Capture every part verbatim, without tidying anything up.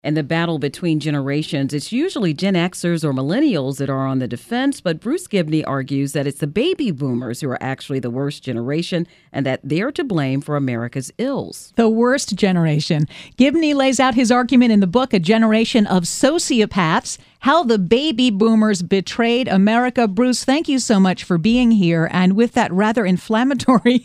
And the battle between generations, it's usually Gen Xers or millennials that are on the defense, but Bruce Gibney argues that it's the baby boomers who are actually the worst generation and that they're to blame for America's ills. The worst generation. Gibney lays out his argument in the book, A Generation of Sociopaths, How the Baby Boomers Betrayed America. Bruce, thank you so much for being here. And with that rather inflammatory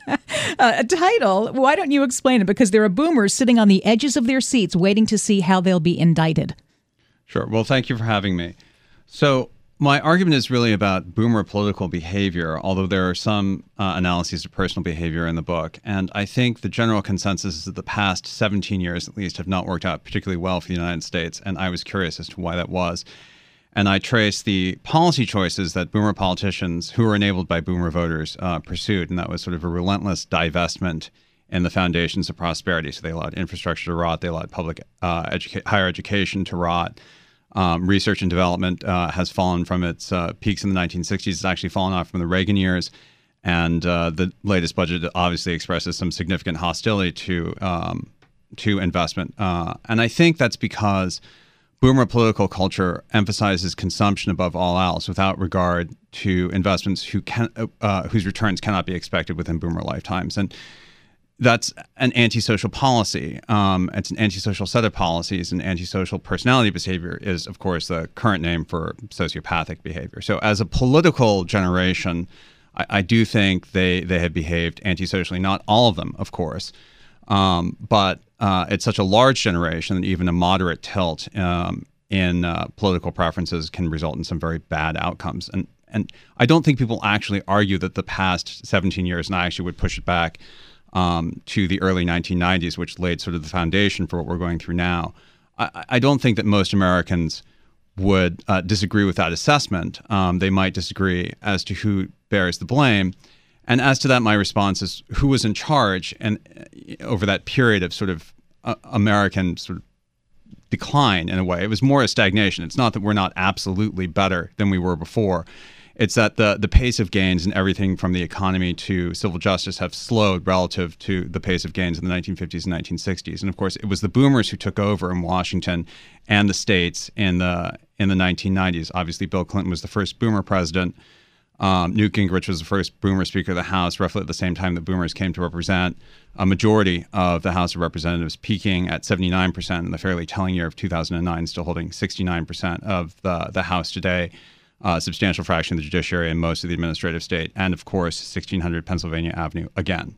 uh, title, why don't you explain it? Because there are boomers sitting on the edges of their seats waiting to see how they'll be indicted. Sure. Well, thank you for having me. So my argument is really about boomer political behavior, although there are some uh, analyses of personal behavior in the book. And I think the general consensus is that the past seventeen years, at least, have not worked out particularly well for the United States. And I was curious as to why that was. And I traced the policy choices that boomer politicians, who were enabled by boomer voters, uh, pursued. And that was sort of a relentless divestment in the foundations of prosperity. So they allowed infrastructure to rot. They allowed public uh, educa- higher education to rot. Um, research and development uh, has fallen from its uh, peaks in the nineteen sixties. It's actually fallen off from the Reagan years. And uh, the latest budget obviously expresses some significant hostility to um, to investment. Uh, and I think that's because boomer political culture emphasizes consumption above all else without regard to investments who can, uh, whose returns cannot be expected within boomer lifetimes. And that's an antisocial policy. Um, it's an antisocial set of policies, and antisocial personality behavior is, of course, the current name for sociopathic behavior. So as a political generation, I, I do think they, they have behaved antisocially. Not all of them, of course, um, but uh, it's such a large generation that even a moderate tilt um, in uh, political preferences can result in some very bad outcomes. And, and I don't think people actually argue that the past seventeen years, and I actually would push it back Um, to the early nineteen nineties, which laid sort of the foundation for what we're going through now. I, I don't think that most Americans would uh, disagree with that assessment. Um, they might disagree as to who bears the blame. And as to that, my response is who was in charge and uh, over that period of sort of uh, American sort of decline in a way. It was more a stagnation. It's not that we're not absolutely better than we were before. It's that the the pace of gains in everything from the economy to civil justice have slowed relative to the pace of gains in the nineteen fifties and nineteen sixties. And of course, it was the boomers who took over in Washington and the states in the in the nineteen nineties. Obviously, Bill Clinton was the first boomer president. Um, Newt Gingrich was the first boomer Speaker of the House, roughly at the same time that boomers came to represent a majority of the House of Representatives, peaking at seventy-nine percent in the fairly telling year of two thousand nine, still holding sixty-nine percent of the, the House today. A uh, substantial fraction of the judiciary and most of the administrative state, and of course, sixteen hundred Pennsylvania Avenue again.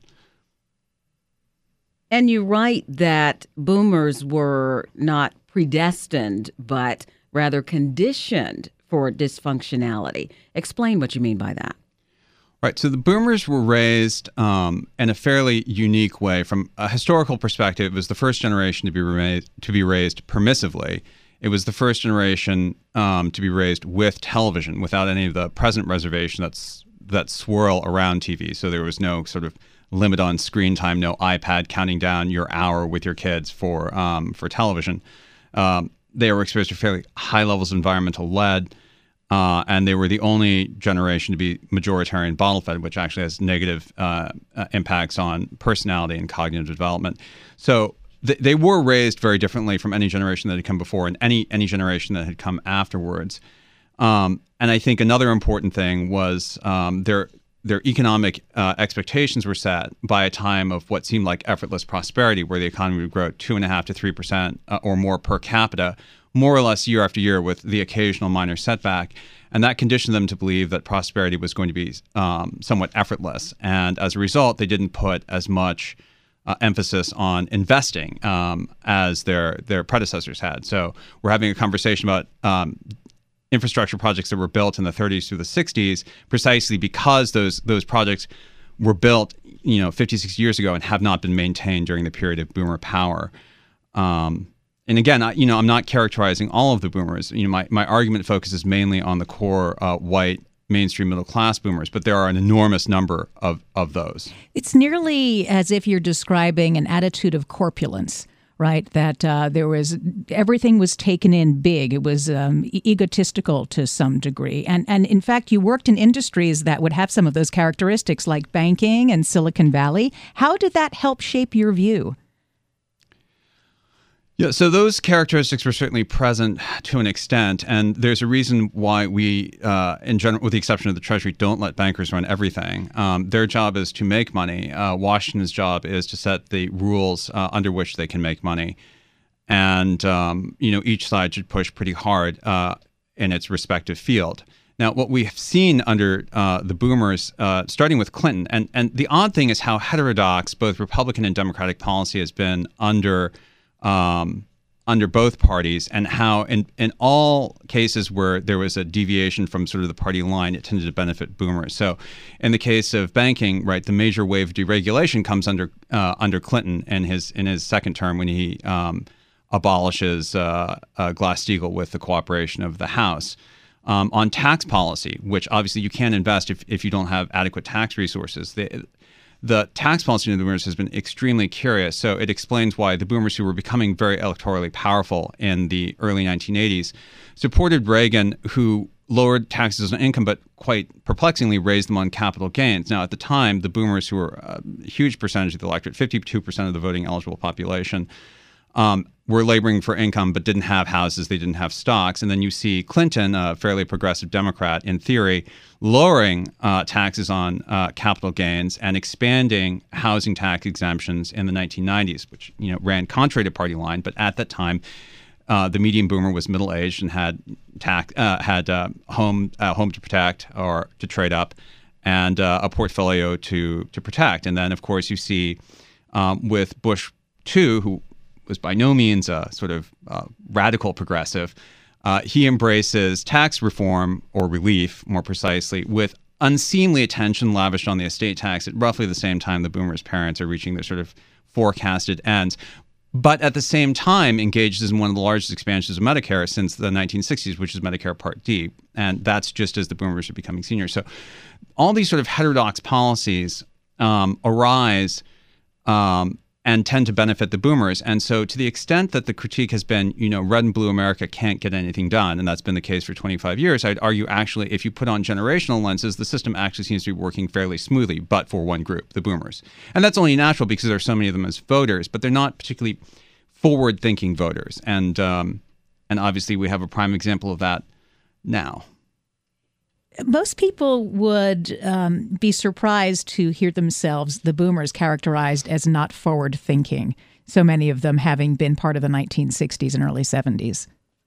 And you write that boomers were not predestined, but rather conditioned for dysfunctionality. Explain what you mean by that. Right. So the boomers were raised um, in a fairly unique way. From a historical perspective, it was the first generation to be raised, to be raised permissively. It was the first generation um, to be raised with television, without any of the present reservation that's that swirl around T V. So there was no sort of limit on screen time, no iPad counting down your hour with your kids for um, for television. Um, they were exposed to fairly high levels of environmental lead, uh, and they were the only generation to be majoritarian bottle-fed, which actually has negative uh, uh, impacts on personality and cognitive development. So they were raised very differently from any generation that had come before and any any generation that had come afterwards. Um, and I think another important thing was um, their their economic uh, expectations were set by a time of what seemed like effortless prosperity, where the economy would grow two and a half to three percent uh, or more per capita, more or less year after year, with the occasional minor setback. And that conditioned them to believe that prosperity was going to be um, somewhat effortless. And as a result, they didn't put as much Uh, emphasis on investing um, as their their predecessors had. So we're having a conversation about um, infrastructure projects that were built in the thirties through the sixties, precisely because those those projects were built, you know, fifty, sixty years ago and have not been maintained during the period of boomer power. Um, and again, I, you know, I'm not characterizing all of the boomers. You know, my my argument focuses mainly on the core uh, white mainstream middle class boomers, but there are an enormous number of, of those. It's nearly as if you're describing an attitude of corpulence, right? That uh, there was, everything was taken in big. It was um, e- egotistical to some degree. And, and in fact, you worked in industries that would have some of those characteristics, like banking and Silicon Valley. How did that help shape your view? Yeah, so those characteristics were certainly present to an extent, and there's a reason why we, uh, in general, with the exception of the Treasury, don't let bankers run everything. Um, their job is to make money. Uh, Washington's job is to set the rules uh, under which they can make money, and um, you know, each side should push pretty hard uh, in its respective field. Now, what we have seen under uh, the boomers, uh, starting with Clinton, and and the odd thing is how heterodox both Republican and Democratic policy has been under. Um, under both parties, and how in, in all cases where there was a deviation from sort of the party line, it tended to benefit boomers. So in the case of banking, right, the major wave of deregulation comes under uh, under Clinton in his in his second term when he um, abolishes uh, uh, Glass-Steagall with the cooperation of the House. Um, on tax policy, which obviously you can't invest if, if you don't have adequate tax resources. The, The tax policy of the boomers has been extremely curious. So it explains why the boomers, who were becoming very electorally powerful in the early nineteen eighties, supported Reagan, who lowered taxes on income, but quite perplexingly raised them on capital gains. Now, at the time, the boomers, who were a huge percentage of the electorate, fifty-two percent of the voting eligible population, um, were laboring for income but didn't have houses, they didn't have stocks. And then you see Clinton, a fairly progressive Democrat in theory, lowering uh, taxes on uh, capital gains and expanding housing tax exemptions in the nineteen nineties, which you know ran contrary to party line. But at that time, uh, the median boomer was middle-aged and had tax, uh, had uh, home uh, home to protect or to trade up, and uh, a portfolio to to protect. And then, of course, you see um, with Bush two, who was by no means a sort of uh, radical progressive. Uh, he embraces tax reform, or relief, more precisely, with unseemly attention lavished on the estate tax at roughly the same time the boomers' parents are reaching their sort of forecasted ends. But at the same time engages in one of the largest expansions of Medicare since the nineteen sixties, which is Medicare Part D. And that's just as the boomers are becoming senior. So all these sort of heterodox policies um, arise um, and tend to benefit the boomers. And so to the extent that the critique has been, you know, red and blue America can't get anything done, and that's been the case for twenty-five years, I'd argue actually if you put on generational lenses, the system actually seems to be working fairly smoothly, but for one group, the boomers. And that's only natural because there are so many of them as voters, but they're not particularly forward-thinking voters. And, um, and obviously we have a prime example of that now. Most people would um, be surprised to hear themselves, the boomers, characterized as not forward-thinking, so many of them having been part of the nineteen sixties and early seventies.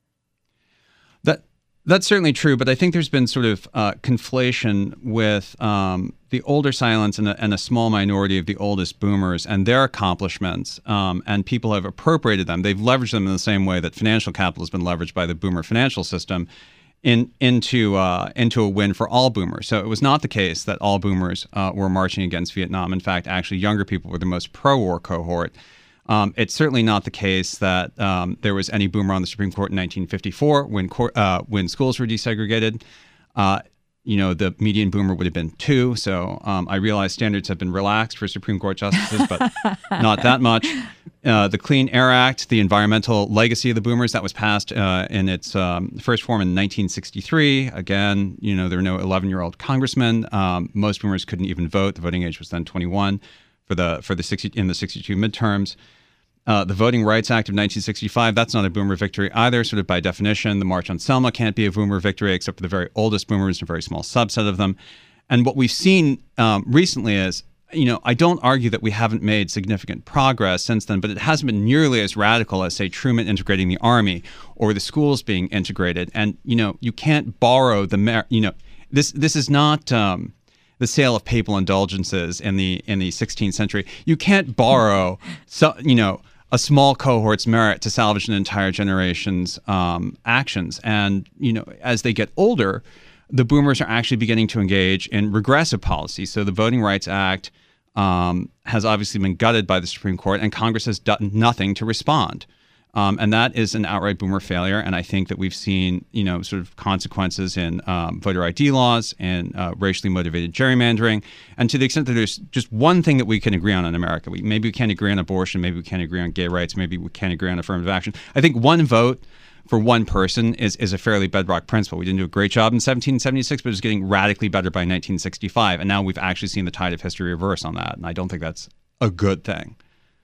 That That's certainly true, but I think there's been sort of uh, conflation with um, the older silents and a, and a small minority of the oldest boomers and their accomplishments, um, and people have appropriated them. They've leveraged them in the same way that financial capital has been leveraged by the boomer financial system, In, into uh, into a win for all boomers. So it was not the case that all boomers uh, were marching against Vietnam. In fact, actually, younger people were the most pro-war cohort. Um, it's certainly not the case that um, there was any boomer on the Supreme Court in nineteen fifty-four when cor- uh, when schools were desegregated. Uh, you know, the median boomer would have been two. So um, I realize standards have been relaxed for Supreme Court justices, but not that much. Uh, the Clean Air Act, the environmental legacy of the boomers, that was passed uh, in its um, first form in nineteen sixty-three. Again, you know, there were no eleven-year-old congressmen. Um, most boomers couldn't even vote. The voting age was then twenty-one for the for the sixty in the sixty-two midterms. Uh, the Voting Rights Act of nineteen sixty-five, that's not a boomer victory either, sort of by definition. The March on Selma can't be a boomer victory, except for the very oldest boomers, a very small subset of them. And what we've seen um, recently is, you know, I don't argue that we haven't made significant progress since then, but it hasn't been nearly as radical as, say, Truman integrating the Army or the schools being integrated. And, you know, you can't borrow the, mer- you know, this this is not um, the sale of papal indulgences in the in the sixteenth century. You can't borrow, so, you know, a small cohort's merit to salvage an entire generation's um, actions. And, you know, as they get older, the boomers are actually beginning to engage in regressive policy. So the Voting Rights Act um, has obviously been gutted by the Supreme Court, and Congress has done nothing to respond. Um, and that is an outright boomer failure. And I think that we've seen, you know, sort of consequences in um, voter I D laws and uh, racially motivated gerrymandering. And to the extent that there's just one thing that we can agree on in America, we, maybe we can't agree on abortion, maybe we can't agree on gay rights, maybe we can't agree on affirmative action. I think one vote for one person is, is a fairly bedrock principle. We didn't do a great job in seventeen seventy-six, but it was getting radically better by nineteen sixty-five. And now we've actually seen the tide of history reverse on that. And I don't think that's a good thing.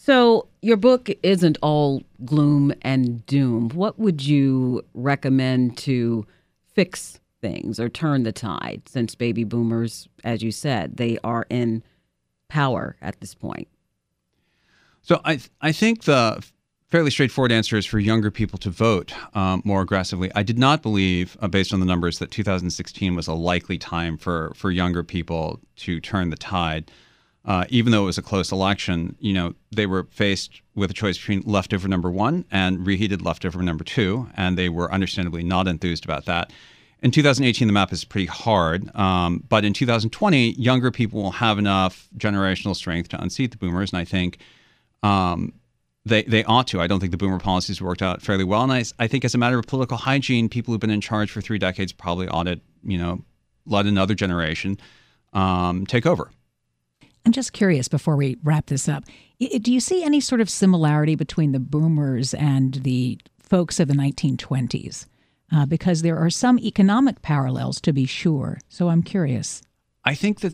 So your book isn't all gloom and doom. What would you recommend to fix things or turn the tide, since baby boomers, as you said, they are in power at this point? So I th- I think the fairly straightforward answer is for younger people to vote um, more aggressively. I did not believe, uh, based on the numbers, that two thousand sixteen was a likely time for for younger people to turn the tide. Uh, even though it was a close election, you know, they were faced with a choice between leftover number one and reheated leftover number two, and they were understandably not enthused about that. In two thousand eighteen, the map is pretty hard, um, but in two thousand twenty, younger people will have enough generational strength to unseat the boomers, and I think um, they they ought to. I don't think the boomer policies worked out fairly well, and I, I think as a matter of political hygiene, people who've been in charge for three decades probably ought to, you know, let another generation um, take over. I'm just curious before we wrap this up. Do you see any sort of similarity between the boomers and the folks of the nineteen twenties? Uh, because there are some economic parallels, to be sure. So I'm curious. I think that,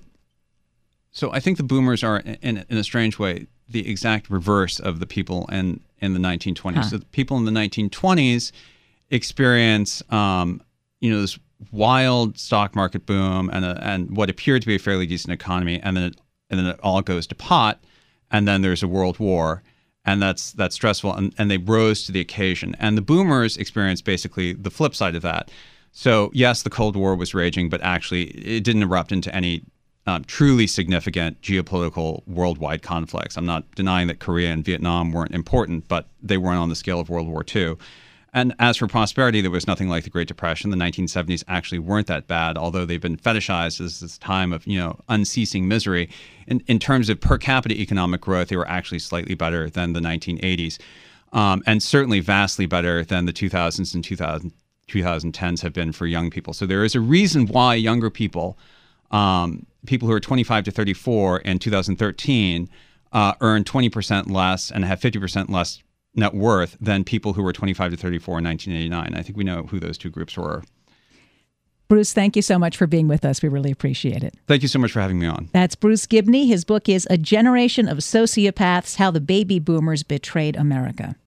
so I think the boomers are, in, in a strange way, the exact reverse of the people in, in the nineteen twenties. Huh. So the people in the nineteen twenties experience, um, you know, this wild stock market boom and a, and what appeared to be a fairly decent economy, and then it, and then it all goes to pot, and then there's a world war. And that's that's stressful, and, and they rose to the occasion. And the boomers experienced basically the flip side of that. So yes, the Cold War was raging, but actually it didn't erupt into any um, truly significant geopolitical worldwide conflicts. I'm not denying that Korea and Vietnam weren't important, but they weren't on the scale of World War Two. And as for prosperity, there was nothing like the Great Depression. The nineteen seventies actually weren't that bad, although they've been fetishized as this time of, you know, unceasing misery. In, in terms of per capita economic growth, they were actually slightly better than the nineteen eighties, um, and certainly vastly better than the two thousands and two thousand, twenty tens have been for young people. So there is a reason why younger people, um, people who are twenty-five to thirty-four in two thousand thirteen, uh, earn twenty percent less and have fifty percent less net worth than people who were twenty-five to thirty-four in nineteen eighty-nine. I think we know who those two groups were. Bruce, thank you so much for being with us. We really appreciate it. Thank you so much for having me on. That's Bruce Gibney. His book is A Generation of Sociopaths: How the Baby Boomers Betrayed America.